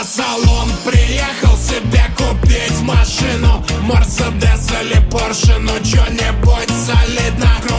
салон приехал себе купить машину, Мерседес или Порше, ну чё-нибудь солидно.